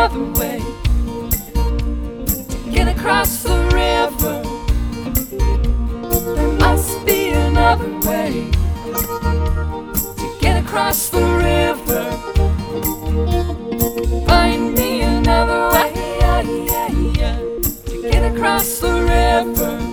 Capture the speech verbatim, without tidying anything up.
another way to get across the river. There must be another way to get across the river. Find me another way to get across the river.